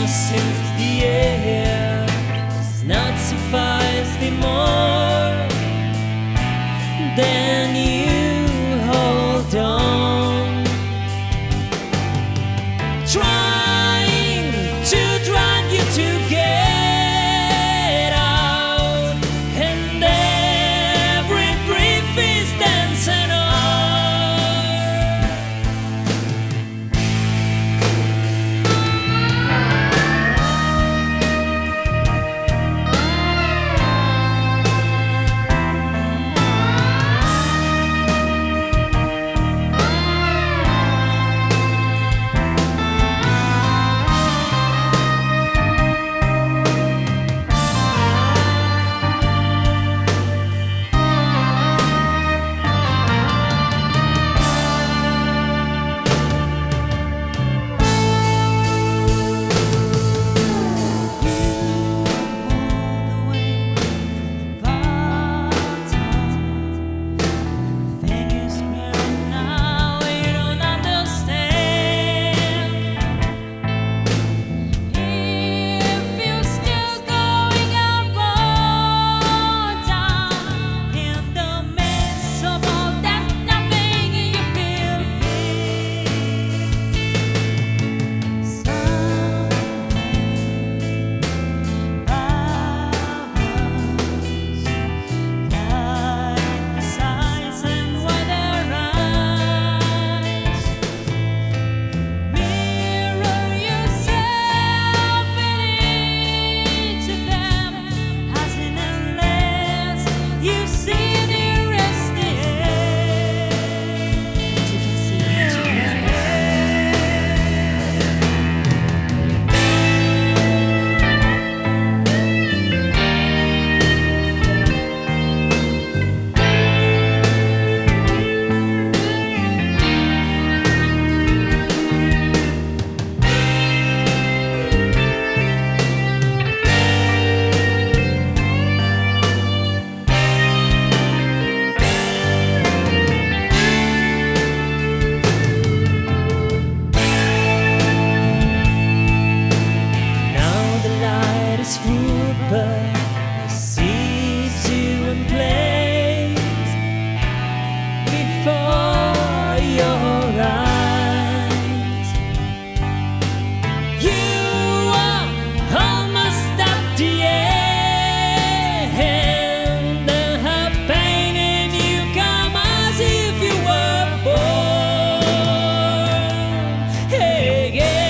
since the air does not suffice anymore, then you hold on, trying to drag you to get out, and every brief is dancing on. But sees you in place before your eyes. You are almost at the end, and her pain in you come as if you were born again.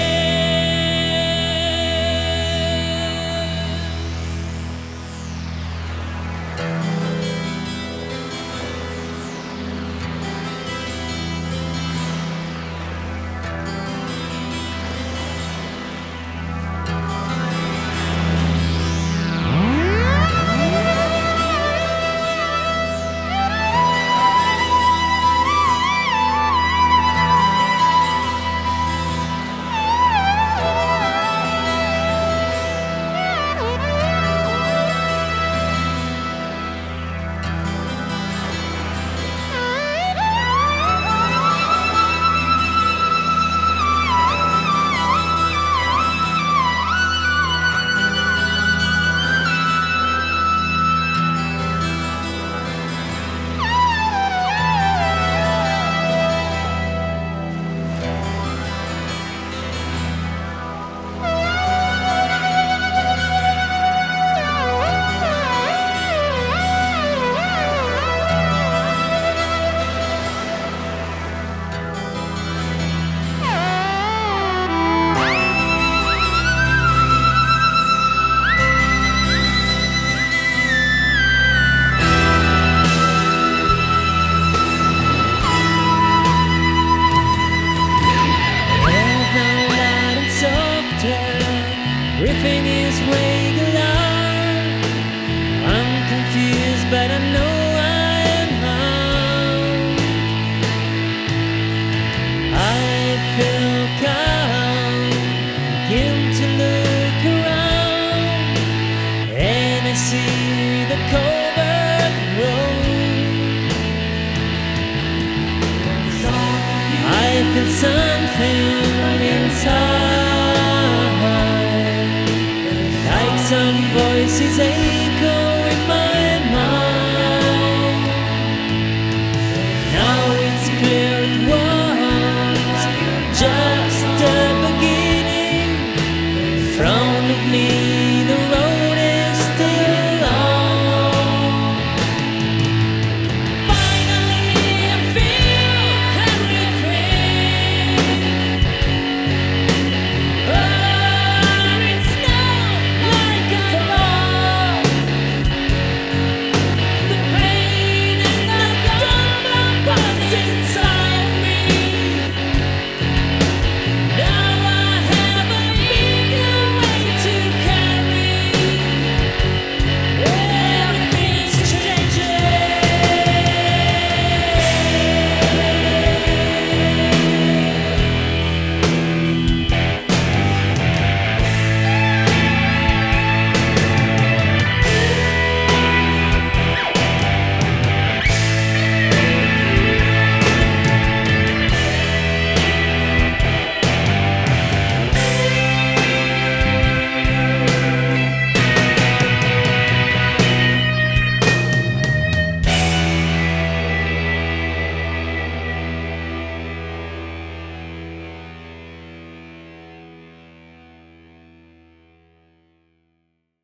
Everything is regular. I'm confused, but I know I am harmed. I feel calm, begin to look around, and I see the covered road. I feel something inside. thousand voices echo in my mind. Now it's clear it was just the beginning. In front of me